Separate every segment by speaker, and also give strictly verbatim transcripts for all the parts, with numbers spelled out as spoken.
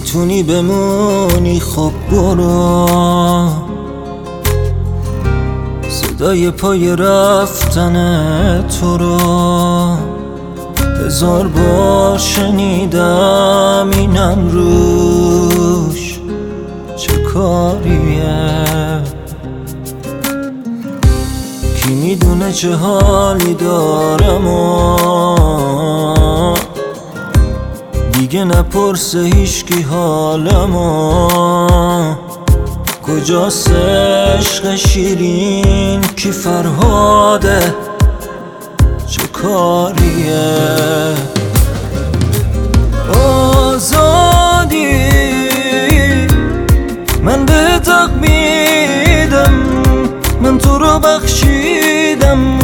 Speaker 1: میتونی بمونی خب برو، صدای پای رفتن تو رو هزار بار شنیدم، اینم روش چه کاریه؟ کی میدونه چه حالی دارم و دیگه نپرسه هیچکی حالمو. کجاست عشق شیرین کی فرهاده چه کاریه؟ آزادی من به حق میدم، من تو رو بخشیدم.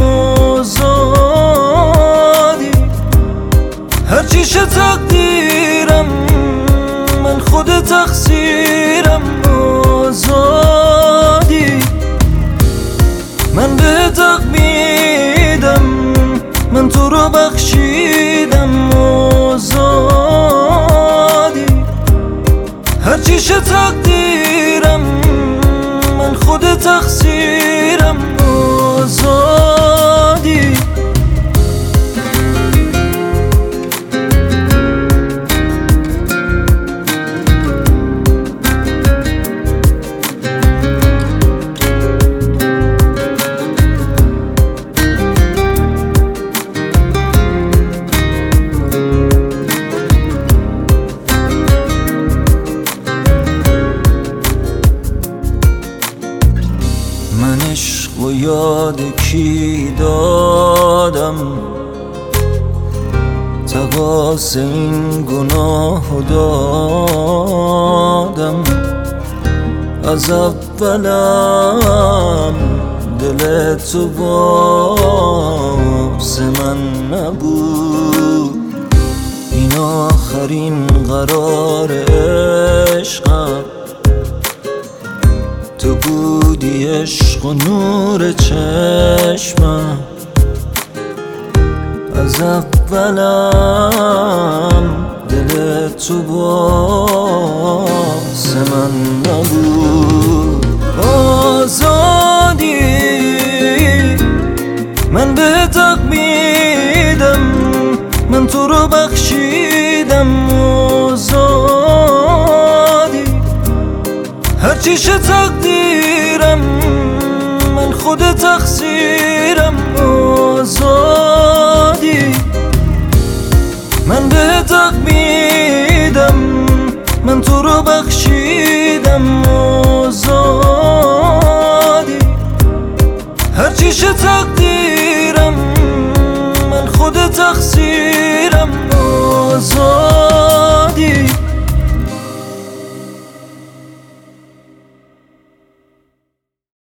Speaker 1: آزادی هرچی شه تقدیرم، من خود تقصیرم. آزادی من به حق میدم، من تو رو بخشیدم. آزادی هرچی شه تقدیرم، من خود تقصیرم. آزادی من عشق و یاد کی دادم، تقاص این گناه دادم. از اولم دل تو باز من نبود، این آخرین قرار عشقم. تو بودی عشق و نور چشمم، از اولم دل تو باز من نبود. آزادی من به حق میدم، من تو رو بخشیدم. آزادی هرچی شه تقدیرم، من خود تقصیرم. آزادی من به حق میدم، من تو رو بخشیدم.